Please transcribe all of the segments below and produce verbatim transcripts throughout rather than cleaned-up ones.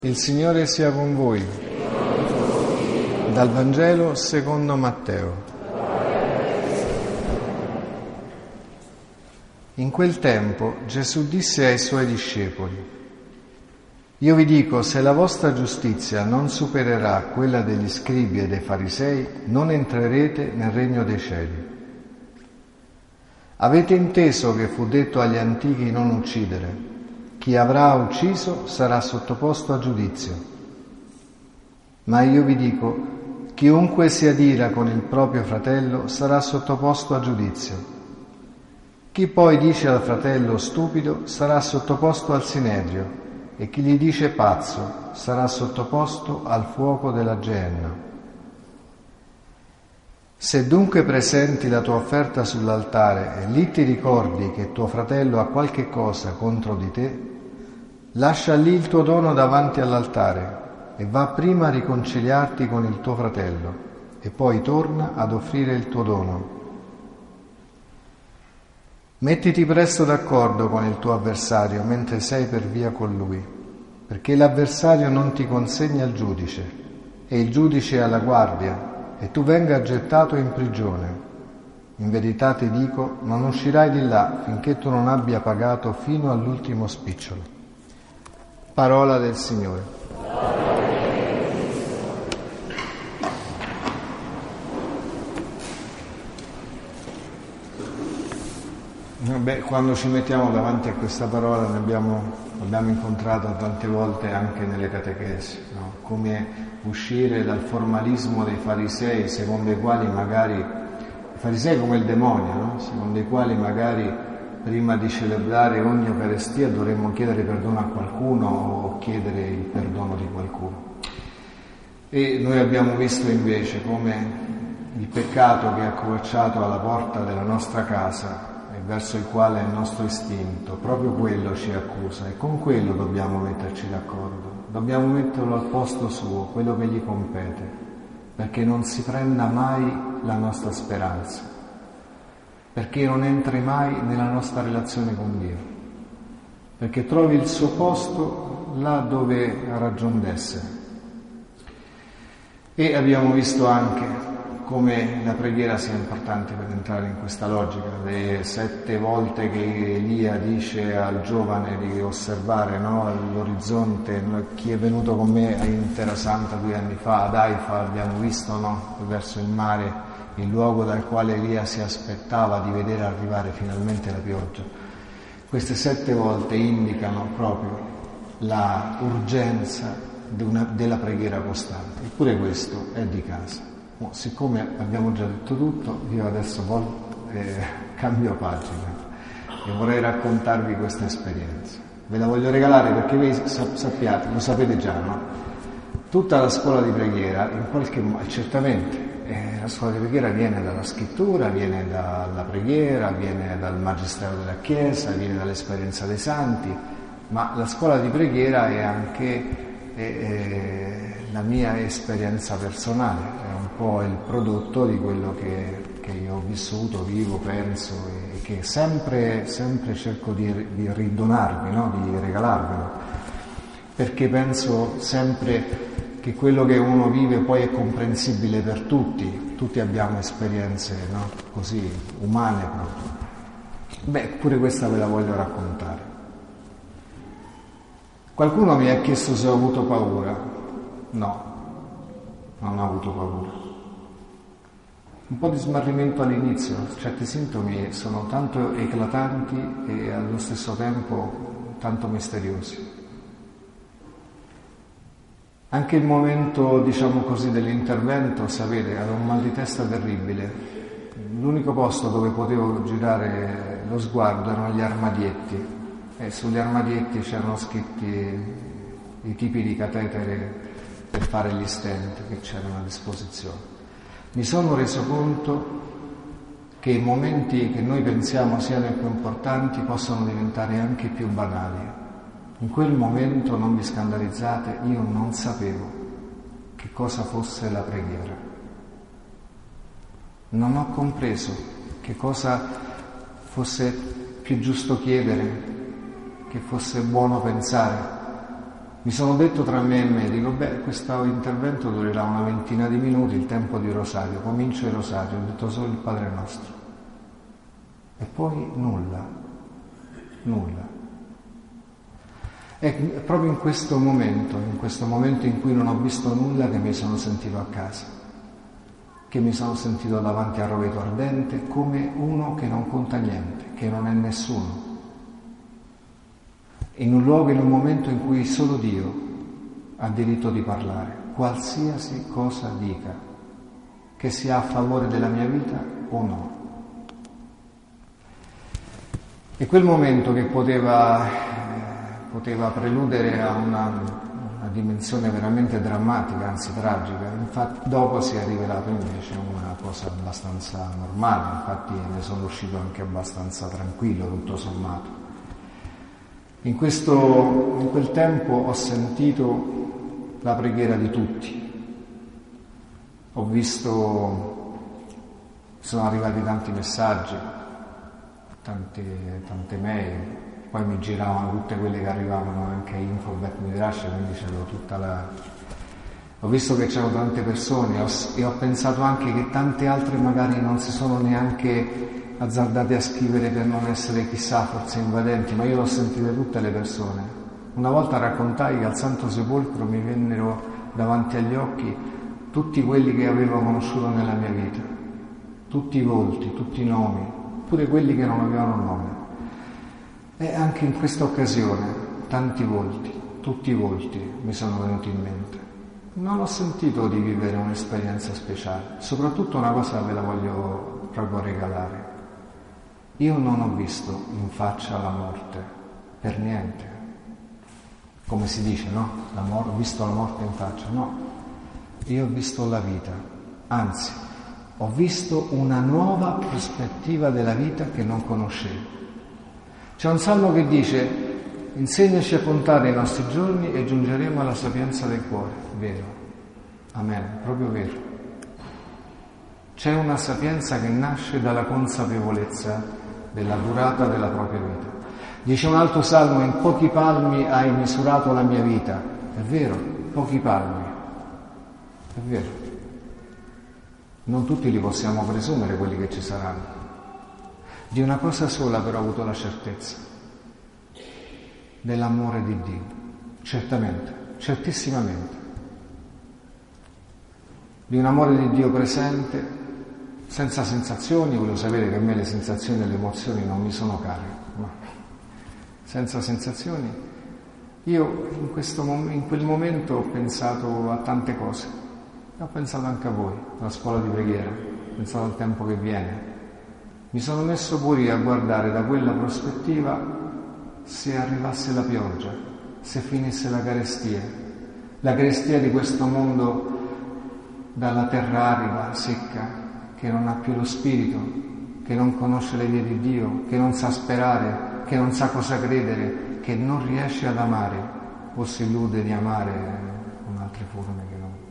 Il Signore sia con voi. Dal Vangelo secondo Matteo. In quel tempo Gesù disse ai suoi discepoli: Io vi dico, se la vostra giustizia non supererà quella degli scribi e dei farisei, non entrerete nel regno dei cieli. Avete inteso che fu detto agli antichi non uccidere. Chi avrà ucciso sarà sottoposto a giudizio. Ma io vi dico, chiunque si adira con il proprio fratello sarà sottoposto a giudizio. Chi poi dice al fratello stupido sarà sottoposto al sinedrio, e chi gli dice pazzo sarà sottoposto al fuoco della Geenna. Se dunque presenti la tua offerta sull'altare e lì ti ricordi che tuo fratello ha qualche cosa contro di te, lascia lì il tuo dono davanti all'altare e va prima a riconciliarti con il tuo fratello e poi torna ad offrire il tuo dono. Mettiti presto d'accordo con il tuo avversario mentre sei per via con lui, perché l'avversario non ti consegna al giudice e il giudice alla guardia, e tu venga gettato in prigione. In verità ti dico, non uscirai di là finché tu non abbia pagato fino all'ultimo spicciolo. Parola del Signore. Beh, quando ci mettiamo davanti a questa parola ne abbiamo, abbiamo incontrato tante volte anche nelle catechesi, no? Come uscire dal formalismo dei farisei, secondo i quali magari, i farisei come il demonio, no? Secondo i quali magari prima di celebrare ogni Eucaristia dovremmo chiedere perdono a qualcuno o chiedere il perdono di qualcuno. E noi abbiamo visto invece come il peccato che è accovacciato alla porta della nostra casa e verso il quale è il nostro istinto, proprio quello ci accusa, e con quello dobbiamo metterci d'accordo. Dobbiamo metterlo al posto suo, quello che gli compete, perché non si prenda mai la nostra speranza, perché non entri mai nella nostra relazione con Dio, perché trovi il suo posto là dove ha ragion d'essere. E abbiamo visto anche come la preghiera sia importante per entrare in questa logica. Le sette volte che Elia dice al giovane di osservare, no, all'orizzonte, chi è venuto con me in Terra Santa due anni fa, ad Haifa, abbiamo visto, no, verso il mare, il luogo dal quale Elia si aspettava di vedere arrivare finalmente la pioggia. Queste sette volte indicano proprio la urgenza di una, della preghiera costante. Eppure questo è di casa. Oh, siccome abbiamo già detto tutto, io adesso vol- eh, cambio pagina e vorrei raccontarvi questa esperienza. Ve la voglio regalare perché voi sappiate, lo sapete già, no? Tutta la scuola di preghiera, in qualche modo, certamente, eh, la scuola di preghiera viene dalla scrittura, viene dalla preghiera, viene dal magistero della Chiesa, viene dall'esperienza dei santi, ma la scuola di preghiera è anche eh, eh, la mia esperienza personale. È un po' il prodotto di quello che, che io ho vissuto, vivo, penso e che sempre, sempre cerco di, di ridonarvi, no? Di regalarvelo, perché penso sempre che quello che uno vive poi è comprensibile per tutti, tutti abbiamo esperienze, no? Così umane proprio. Beh, pure questa ve la voglio raccontare. Qualcuno mi ha chiesto se ho avuto paura. No, non ho avuto paura. Un po' di smarrimento all'inizio, certi sintomi sono tanto eclatanti e allo stesso tempo tanto misteriosi. Anche il momento, diciamo così, dell'intervento, sapete, avevo un mal di testa terribile. L'unico posto dove potevo girare lo sguardo erano gli armadietti e sugli armadietti c'erano scritti i tipi di catetere per fare gli stent che c'erano a disposizione. Mi sono reso conto che i momenti che noi pensiamo siano i più importanti possono diventare anche più banali. In quel momento, non vi scandalizzate, io non sapevo che cosa fosse la preghiera. Non ho compreso che cosa fosse più giusto chiedere, che fosse buono pensare. Mi sono detto tra me e me, dico, beh, questo intervento durerà una ventina di minuti, il tempo di rosario, comincio il rosario, ho detto solo il Padre Nostro. E poi nulla, nulla. È proprio in questo momento, in questo momento in cui non ho visto nulla, che mi sono sentito a casa, che mi sono sentito davanti al roveto ardente come uno che non conta niente, che non è nessuno. In un luogo, in un momento in cui solo Dio ha diritto di parlare, qualsiasi cosa dica, che sia a favore della mia vita o no. E quel momento che poteva, eh, poteva preludere a una, una dimensione veramente drammatica, anzi tragica, infatti dopo si è rivelato invece una cosa abbastanza normale, infatti ne sono uscito anche abbastanza tranquillo, tutto sommato. In, questo, in quel tempo ho sentito la preghiera di tutti, ho visto, sono arrivati tanti messaggi, tante, tante mail, poi mi giravano tutte quelle che arrivavano anche a info Bet Midrash, quindi c'avevo tutta la... Ho visto che c'erano tante persone ho, e ho pensato anche che tante altre magari non si sono neanche azzardate a scrivere per non essere chissà forse invadenti, ma io l'ho sentite tutte le persone. Una volta raccontai che al Santo Sepolcro mi vennero davanti agli occhi tutti quelli che avevo conosciuto nella mia vita, tutti i volti, tutti i nomi, pure quelli che non avevano nome. E anche in questa occasione tanti volti, tutti i volti mi sono venuti in mente. Non ho sentito di vivere un'esperienza speciale, soprattutto una cosa ve la voglio proprio regalare. Io non ho visto in faccia la morte, per niente. Come si dice, no? La mor- ho visto la morte in faccia, no. Io ho visto la vita, anzi, ho visto una nuova prospettiva della vita che non conoscevo. C'è un salmo che dice: insegnaci a contare i nostri giorni e giungeremo alla sapienza del cuore. Vero, amen, proprio vero. C'è una sapienza che nasce dalla consapevolezza della durata della propria vita. Dice un altro salmo: in pochi palmi hai misurato la mia vita. È vero, pochi palmi, è vero. Non tutti li possiamo presumere quelli che ci saranno. Di una cosa sola però ho avuto la certezza: dell'amore di Dio, certamente, certissimamente. Di un amore di Dio presente, senza sensazioni. Volevo sapere che a me le sensazioni e le emozioni non mi sono care, ma senza sensazioni. Io in, questo mom- in quel momento ho pensato a tante cose, ho pensato anche a voi, alla scuola di preghiera, ho pensato al tempo che viene. Mi sono messo pure a guardare da quella prospettiva se arrivasse la pioggia, se finisse la carestia, la carestia di questo mondo dalla terra arida, secca, che non ha più lo spirito, che non conosce le vie di Dio, che non sa sperare, che non sa cosa credere, che non riesce ad amare o si illude di amare con altre forme che non.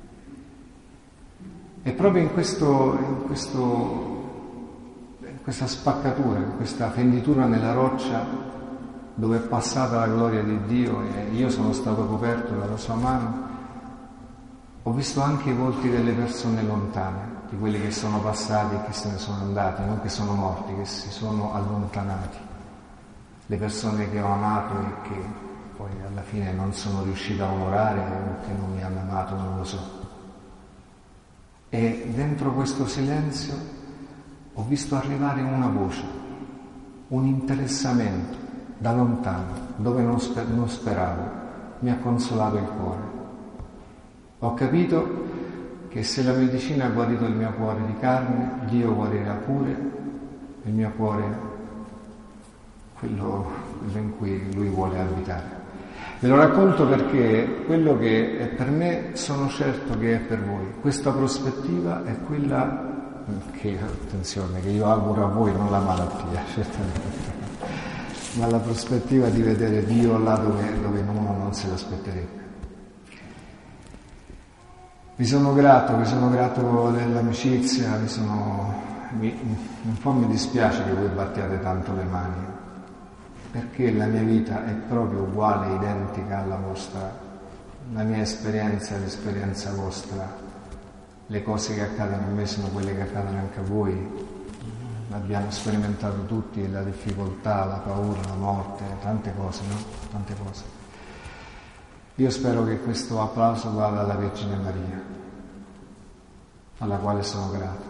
E proprio in, questo, in, questo, in questa spaccatura, in questa fenditura nella roccia dove è passata la gloria di Dio e io sono stato coperto dalla sua mano, ho visto anche i volti delle persone lontane, di quelli che sono passati e che se ne sono andati, non che sono morti, che si sono allontanati. Le persone che ho amato e che poi alla fine non sono riuscito a onorare o che non mi hanno amato, non lo so. E dentro questo silenzio ho visto arrivare una voce, un interessamento da lontano, dove non, sper- non speravo, mi ha consolato il cuore. Ho capito che se la medicina ha guarito il mio cuore di carne, Dio guarirà pure il mio cuore, quello, quello in cui Lui vuole abitare. Ve lo racconto perché quello che è per me sono certo che è per voi. Questa prospettiva è quella che, attenzione, che io auguro a voi, non la malattia, certamente, ma la prospettiva di vedere Dio là dove, dove uno non se l'aspetterebbe. Vi sono grato, vi sono grato dell'amicizia, vi sono, mi, un po' mi dispiace che voi battiate tanto le mani, perché la mia vita è proprio uguale, identica alla vostra, la mia esperienza è l'esperienza vostra, le cose che accadono a me sono quelle che accadono anche a voi. Abbiamo sperimentato tutti la difficoltà, la paura, la morte, tante cose, no? Tante cose. Io spero che questo applauso vada alla Vergine Maria, alla quale sono grato,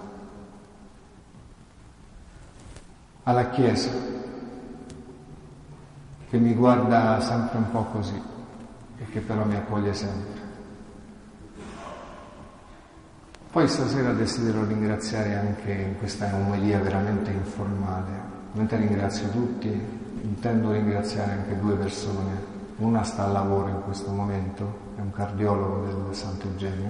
alla Chiesa, che mi guarda sempre un po' così e che però mi accoglie sempre. Poi stasera desidero ringraziare anche in questa omelia veramente informale. Mentre ringrazio tutti, intendo ringraziare anche due persone. Una sta al lavoro in questo momento, è un cardiologo del Sant'Eugenio,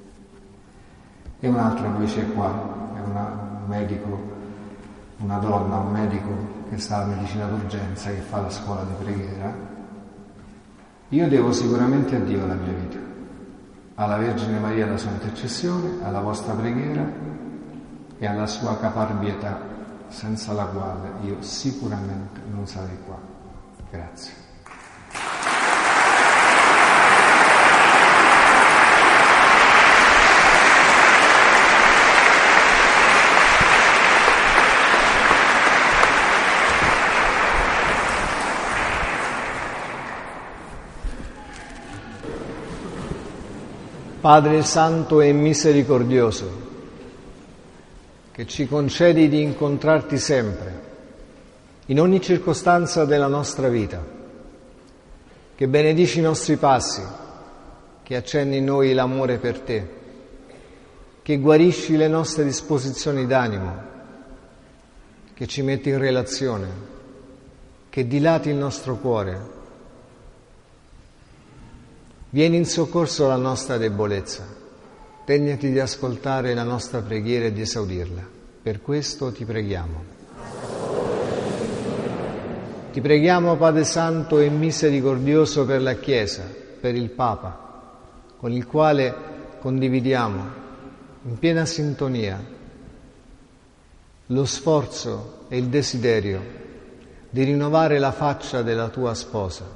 e un'altra invece è qua, è una, un medico, una donna, un medico che sta alla medicina d'urgenza, che fa la scuola di preghiera. Io devo sicuramente a Dio la mia vita, alla Vergine Maria la sua intercessione, alla vostra preghiera e alla sua caparbietà, senza la quale io sicuramente non sarei qua. Grazie. Padre Santo e Misericordioso, che ci concedi di incontrarti sempre, in ogni circostanza della nostra vita, che benedici i nostri passi, che accendi in noi l'amore per te, che guarisci le nostre disposizioni d'animo, che ci metti in relazione, che dilati il nostro cuore. Vieni in soccorso alla nostra debolezza, degnati di ascoltare la nostra preghiera e di esaudirla. Per questo ti preghiamo. Ti preghiamo, Padre Santo e Misericordioso, per la Chiesa, per il Papa, con il quale condividiamo, in piena sintonia, lo sforzo e il desiderio di rinnovare la faccia della tua sposa.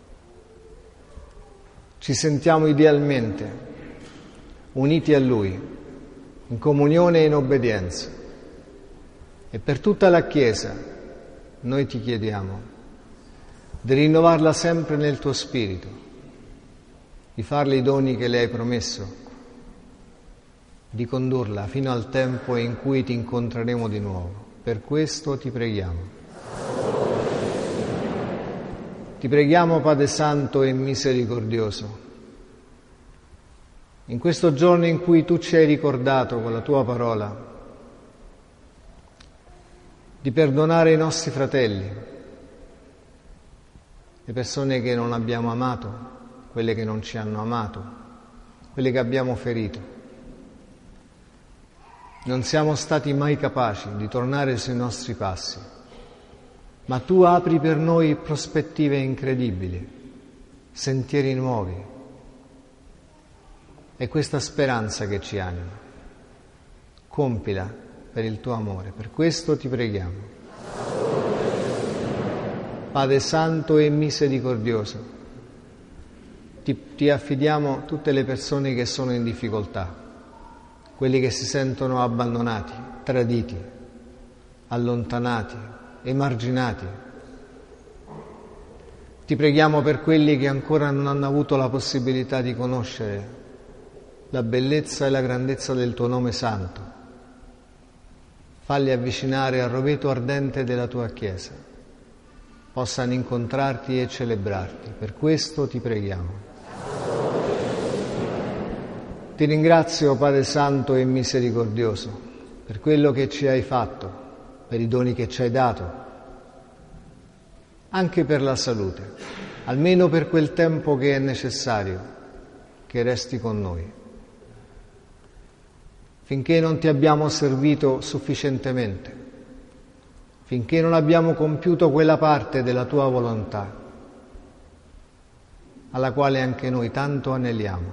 Ci sentiamo idealmente uniti a Lui, in comunione e in obbedienza. E per tutta la Chiesa noi ti chiediamo di rinnovarla sempre nel tuo spirito, di farle i doni che le hai promesso, di condurla fino al tempo in cui ti incontreremo di nuovo. Per questo ti preghiamo. Ti preghiamo, Padre Santo e Misericordioso, in questo giorno in cui tu ci hai ricordato con la tua parola di perdonare i nostri fratelli, le persone che non abbiamo amato, quelle che non ci hanno amato, quelle che abbiamo ferito. Non siamo stati mai capaci di tornare sui nostri passi, ma tu apri per noi prospettive incredibili, sentieri nuovi. È questa speranza che ci anima. Compila per il tuo amore, per questo ti preghiamo. Padre Santo e Misericordioso, ti, ti affidiamo tutte le persone che sono in difficoltà, quelli che si sentono abbandonati, traditi, allontanati, emarginati. Ti preghiamo per quelli che ancora non hanno avuto la possibilità di conoscere la bellezza e la grandezza del tuo nome santo. Falli avvicinare al roveto ardente della tua Chiesa, possano incontrarti e celebrarti. Per questo ti preghiamo. Ti ringrazio, Padre Santo e Misericordioso, per quello che ci hai fatto, per i doni che ci hai dato, anche per la salute, almeno per quel tempo che è necessario che resti con noi. Finché non ti abbiamo servito sufficientemente, finché non abbiamo compiuto quella parte della tua volontà, alla quale anche noi tanto aneliamo.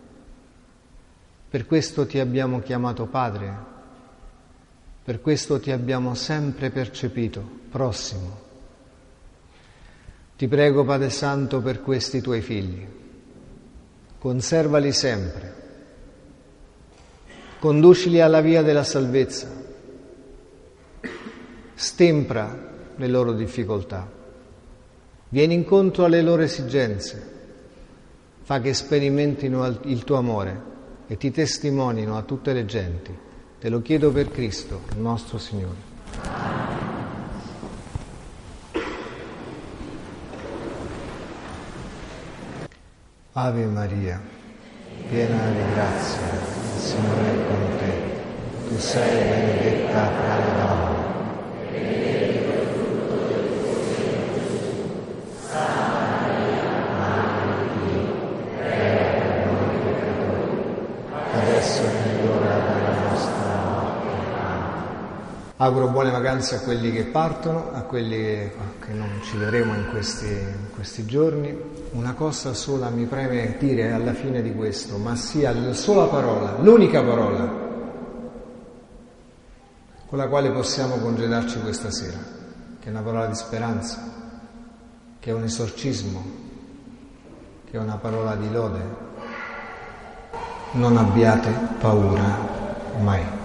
Per questo ti abbiamo chiamato Padre. Per questo ti abbiamo sempre percepito prossimo, Ti prego, Padre Santo, per questi tuoi figli. Conservali sempre. Conducili alla via della salvezza. Stempra le loro difficoltà. Vieni incontro alle loro esigenze. Fa che sperimentino il tuo amore e ti testimonino a tutte le genti. Te lo chiedo per Cristo, il nostro Signore. Ave Maria, piena di grazia, il Signore è con te. Tu sei benedetta fra le donne. Auguro buone vacanze a quelli che partono, a quelli che, che non ci vedremo in questi, in questi giorni. Una cosa sola mi preme dire alla fine di questo, ma sia la sola parola, l'unica parola con la quale possiamo congedarci questa sera, che è una parola di speranza, che è un esorcismo, che è una parola di lode. Non abbiate paura mai.